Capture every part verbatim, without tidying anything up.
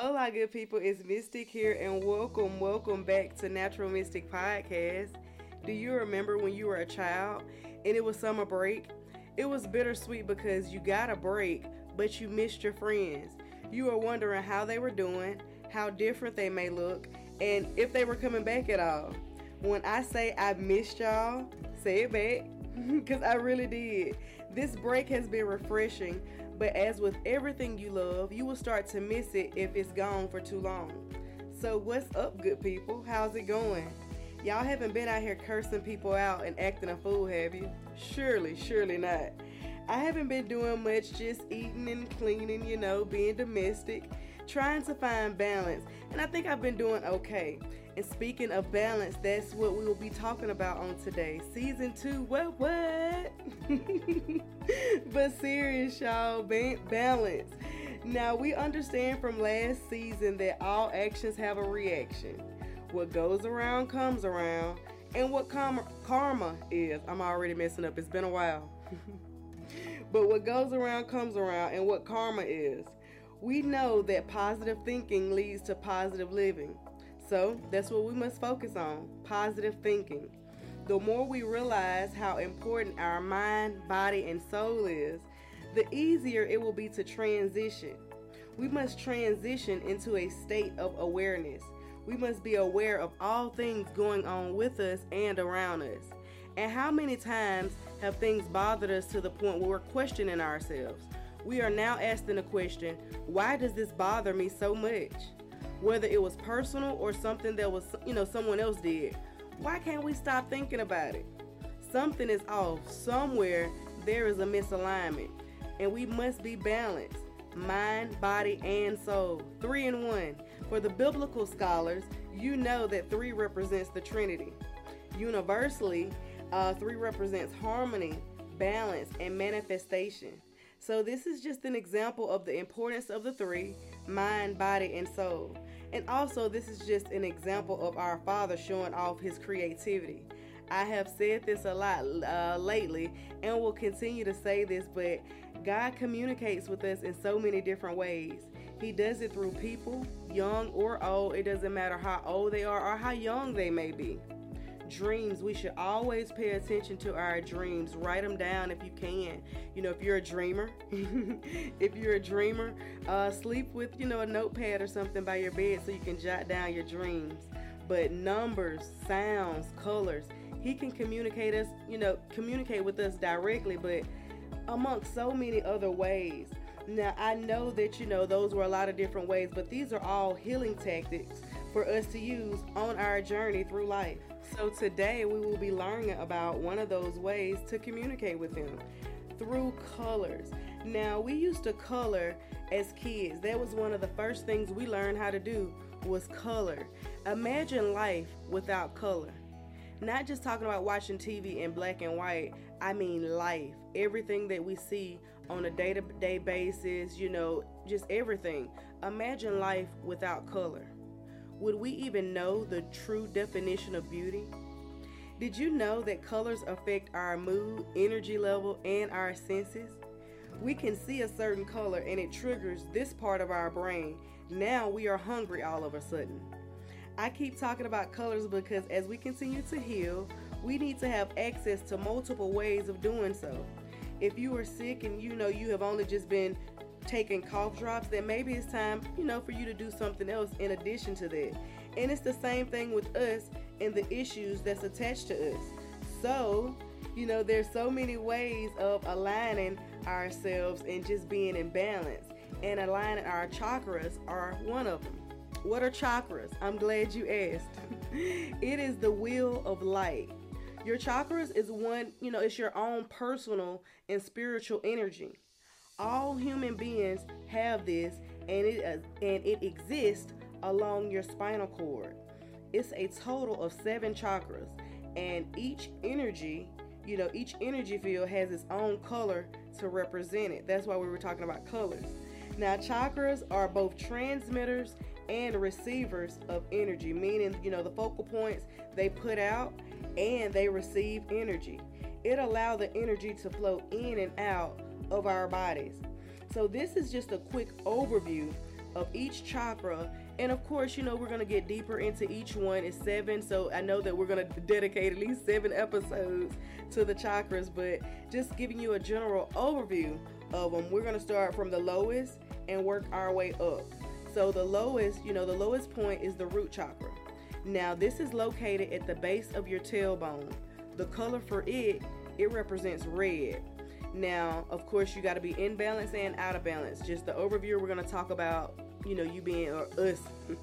Hola, good people. It's Mystic here, and welcome, welcome back to Natural Mystic Podcast. Do you remember when you were a child and it was summer break? It was bittersweet because you got a break, but you missed your friends. You were wondering how they were doing, how different they may look, and if they were coming back at all. When I say I missed y'all, say it back, because I really did. This break has been refreshing, but as with everything you love, you will start to miss it if it's gone for too long. So what's up, good people? How's it going? Y'all haven't been out here cursing people out and acting a fool, have you? Surely, surely not. I haven't been doing much, just eating and cleaning, you know, being domestic, trying to find balance, and I think I've been doing okay. And speaking of balance, that's what we will be talking about on today. Season two, what, what? But serious, y'all, ba- balance. Now, we understand from last season that all actions have a reaction. What goes around comes around, and what karma, karma is. I'm already messing up, it's been a while. But what goes around comes around, and what karma is. We know that positive thinking leads to positive living. So that's what we must focus on, positive thinking. The more we realize how important our mind, body, and soul is, the easier it will be to transition. We must transition into a state of awareness. We must be aware of all things going on with us and around us. And how many times have things bothered us to the point where we're questioning ourselves? We are now asking the question, why does this bother me so much? Whether it was personal or something that was, you know, someone else did. Why can't we stop thinking about it? Something is off. Somewhere there is a misalignment. And we must be balanced. Mind, body, and soul. Three in one. For the biblical scholars, you know that three represents the Trinity. Universally, uh, three represents harmony, balance, and manifestation. So this is just an example of the importance of the three, mind, body, and soul. And also, this is just an example of our Father showing off his creativity. I have said this a lot uh, lately and will continue to say this, but God communicates with us in so many different ways. He does it through people, young or old. It doesn't matter how old they are or how young they may be. Dreams, we should always pay attention to our dreams. Write them down if you can. You know, if you're a dreamer, if you're a dreamer, uh, sleep with, you know, a notepad or something by your bed so you can jot down your dreams. But numbers, sounds, colors, he can communicate us, you know, communicate with us directly, but amongst so many other ways. Now, I know that, you know, those were a lot of different ways, but these are all healing tactics for us to use on our journey through life. So today we will be learning about one of those ways to communicate with him, through colors. Now, we used to color as kids. That was one of the first things we learned how to do was color. Imagine life without color. Not just talking about watching T V in black and white, I mean life. Everything that we see on a day-to-day basis, you know, just everything. Imagine life without color. Would we even know the true definition of beauty? Did you know that colors affect our mood, energy level, and our senses? We can see a certain color and it triggers this part of our brain. Now we are hungry all of a sudden. I keep talking about colors because as we continue to heal, we need to have access to multiple ways of doing so. If you are sick and you know you have only just been taking cough drops, then maybe it's time, you know, for you to do something else in addition to that. And it's the same thing with us and the issues that's attached to us. So, you know, there's so many ways of aligning ourselves and just being in balance. And aligning our chakras are one of them. What are chakras? I'm glad you asked. It is the wheel of light. Your chakras is one, you know, it's your own personal and spiritual energy. All human beings have this, and it uh, and it exists along your spinal cord. It's a total of seven chakras, and each energy, you know, each energy field has its own color to represent it. That's why we were talking about colors. Now, chakras are both transmitters and receivers of energy, meaning, you know, the focal points they put out and they receive energy. It allows the energy to flow in and out of our bodies. So this is just a quick overview of each chakra. And of course, you know, we're going to get deeper into each one. It's seven, so I know that we're going to dedicate at least seven episodes to the chakras, but just giving you a general overview of them. We're going to start from the lowest and work our way up. So the lowest, you know, the lowest point is the root chakra. Now, this is located at the base of your tailbone. The color for it, it represents red. Now, of course, you got to be in balance and out of balance. Just the overview, we're going to talk about, you know, you being, or us,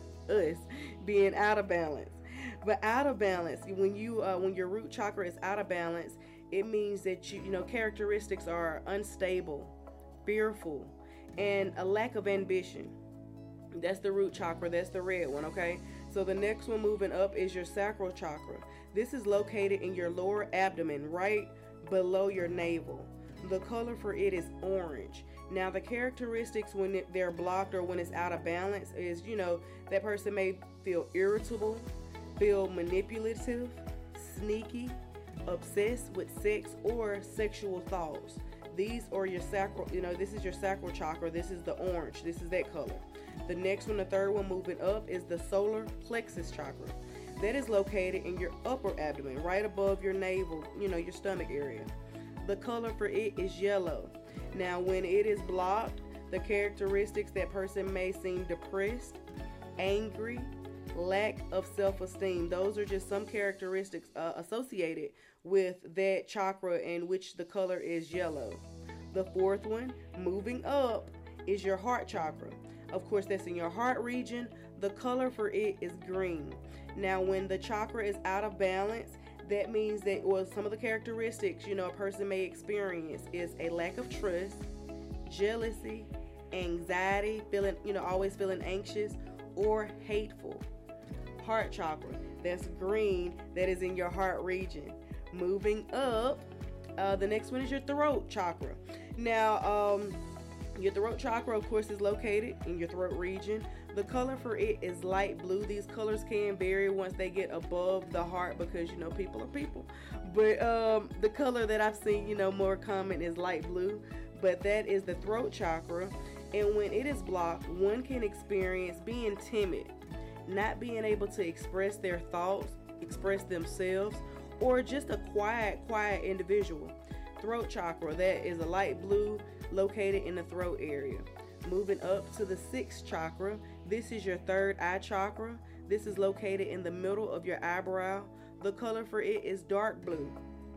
us being out of balance. But out of balance, when you, uh, when your root chakra is out of balance, it means that you, you know, characteristics are unstable, fearful, and a lack of ambition. That's the root chakra. That's the red one, okay? So the next one moving up is your sacral chakra. This is located in your lower abdomen, right below your navel. The color for it is orange. Now, the characteristics when it, they're blocked or when it's out of balance is, you know, that person may feel irritable, feel manipulative, sneaky, obsessed with sex or sexual thoughts. These are your sacral, you know, this is your sacral chakra. This is the orange. This is that color. The next one, the third one moving up, is the solar plexus chakra. That is located in your upper abdomen, right above your navel, you know, your stomach area. The color for it is yellow. Now, when it is blocked, the characteristics, that person may seem depressed, angry, lack of self-esteem. Those are just some characteristics uh, associated with that chakra in which the color is yellow. The fourth one, moving up, is your heart chakra. Of course, that's in your heart region. The color for it is green. Now, when the chakra is out of balance, that means that, well, some of the characteristics, you know, a person may experience is a lack of trust, jealousy, anxiety, feeling, you know, always feeling anxious or hateful. Heart chakra, that's green, that is in your heart region. Moving up, uh, the next one is your throat chakra. Now, um, your throat chakra, of course, is located in your throat region. The color for it is light blue. These colors can vary once they get above the heart because, you know, people are people. But um, the color that I've seen, you know, more common is light blue. But that is the throat chakra. And when it is blocked, one can experience being timid, not being able to express their thoughts, express themselves, or just a quiet, quiet individual. Throat chakra, that is a light blue, located in the throat area. Moving up to the sixth chakra, this is your third eye chakra. This is located in the middle of your eyebrow. The color for it is dark blue.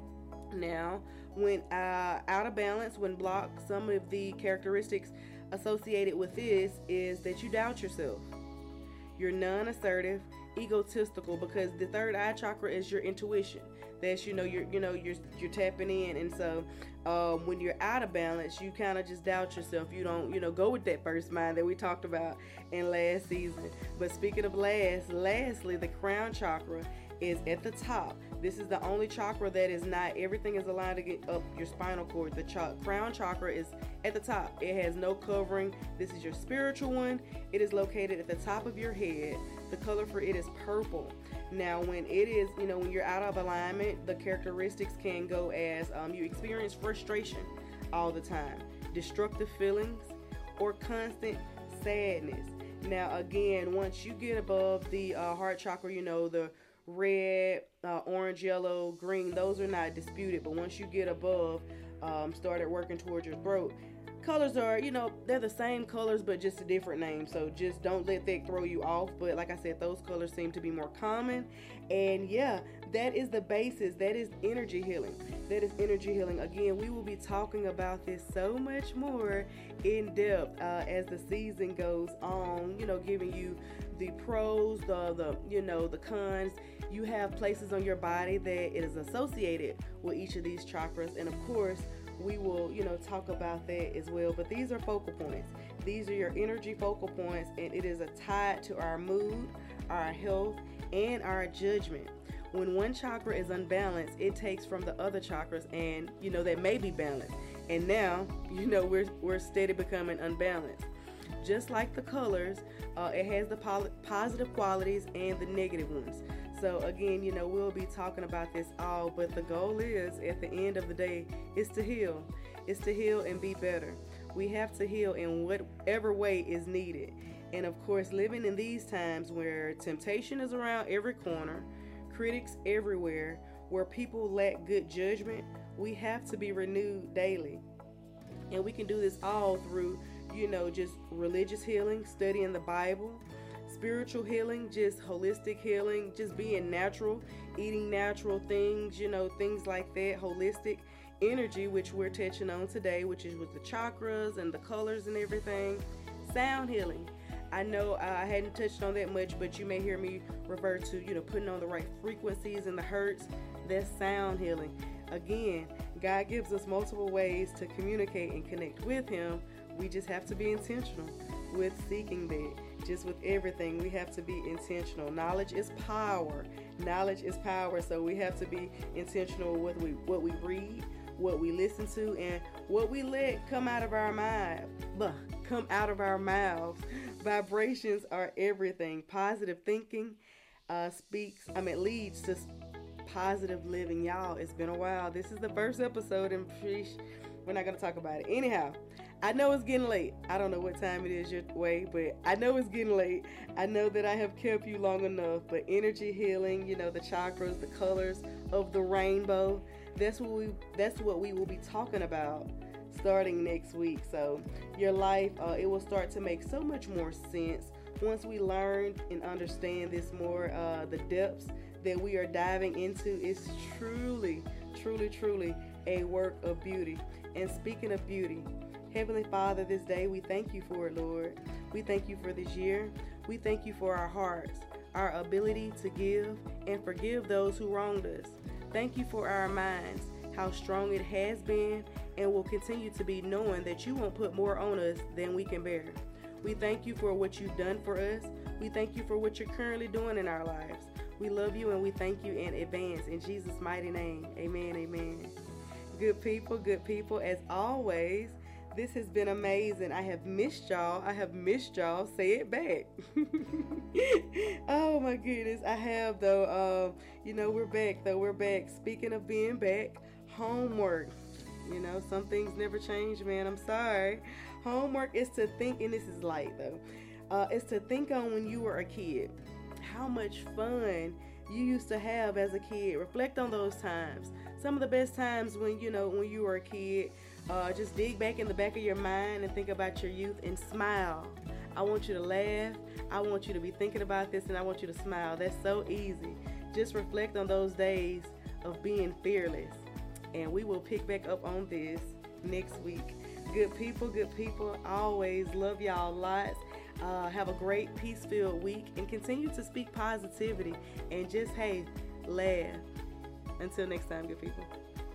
Now, when uh, out of balance, when blocked, some of the characteristics associated with this is that you doubt yourself. You're non-assertive, egotistical, because the third eye chakra is your intuition. That's, you know, you're, you know, you're, you're tapping in. And so um, when you're out of balance, you kind of just doubt yourself. You don't, you know, go with that first mind that we talked about in last season. But speaking of last, lastly, the crown chakra is at the top. This is the only chakra that is not, everything is aligned to get up your spinal cord. The ch- crown chakra is at the top. It has no covering. This is your spiritual one. It is located at the top of your head. The color for it is purple. Now, when it is, you know, when you're out of alignment, the characteristics can go as um, you experience frustration all the time, destructive feelings, or constant sadness. Now, again, once you get above the uh, heart chakra, you know, the red, uh, orange, yellow, green, those are not disputed. But once you get above, um, started working towards your throat, colors are, you know, they're the same colors, but just a different name. So just don't let that throw you off. But like I said, those colors seem to be more common. And yeah, that is the basis. That is energy healing. That is energy healing. Again, we will be talking about this so much more in depth uh, as the season goes on, you know, giving you the pros, the, the, you know, the cons. You have places on your body that is associated with each of these chakras. And of course, we will, you know, talk about that as well. But these are focal points. These are your energy focal points, and it is a tied to our mood, our health, and our judgment. When one chakra is unbalanced, it takes from the other chakras, and you know that may be balanced. And now, you know, we're we're steady becoming unbalanced. Just like the colors, uh, it has the pol- positive qualities and the negative ones. So again, you know, we'll be talking about this all, but the goal is, at the end of the day, is to heal. It's to heal and be better. We have to heal in whatever way is needed. And of course, living in these times where temptation is around every corner, critics everywhere, where people lack good judgment, we have to be renewed daily. And we can do this all through, you know, just religious healing, studying the Bible, spiritual healing, just holistic healing, just being natural, eating natural things, you know, things like that, holistic energy, which we're touching on today, which is with the chakras and the colors and everything. Sound healing. I know I hadn't touched on that much, but you may hear me refer to, you know, putting on the right frequencies and the hertz. That's sound healing. Again, God gives us multiple ways to communicate and connect with Him. We just have to be intentional with seeking that. Just with everything, we have to be intentional. Knowledge is power. Knowledge is power. So we have to be intentional with what we, what we read, what we listen to, and what we let come out of our mind. Bah, come out of our mouths. Vibrations are everything. Positive thinking uh, speaks, I mean, leads to positive living. Y'all, it's been a while. This is the first episode, and we're not going to talk about it. Anyhow, I know it's getting late. I don't know what time it is your way, but I know it's getting late. I know that I have kept you long enough, but energy healing, you know, the chakras, the colors of the rainbow, that's what we that's what we will be talking about starting next week. So your life, uh, it will start to make so much more sense once we learn and understand this more. Uh, the depths that we are diving into is truly, truly, truly a work of beauty. And speaking of beauty, Heavenly Father, this day we thank you for it, Lord. We thank you for this year. We thank you for our hearts, our ability to give and forgive those who wronged us. Thank you for our minds, how strong it has been and will continue to be, knowing that you won't put more on us than we can bear. We thank you for what you've done for us. We thank you for what you're currently doing in our lives. We love you and we thank you in advance. In Jesus' mighty name, amen, amen. Good people, good people, as always, this has been amazing. I have missed y'all. I have missed y'all. Say it back. Oh my goodness. I have though. Um, you know, we're back though. We're back. Speaking of being back, homework. You know, some things never change, man. I'm sorry. Homework is to think, and this is light though. Uh, it's to think on when you were a kid. How much fun you used to have as a kid. Reflect on those times. Some of the best times when, you know, when you were a kid. Uh, just dig back in the back of your mind and think about your youth and smile. I want you to laugh. I want you to be thinking about this, and I want you to smile. That's so easy. Just reflect on those days of being fearless. And we will pick back up on this next week. Good people, good people. Always love y'all lots. Uh, have a great peace-filled week and continue to speak positivity and just, hey, laugh. Until next time, good people.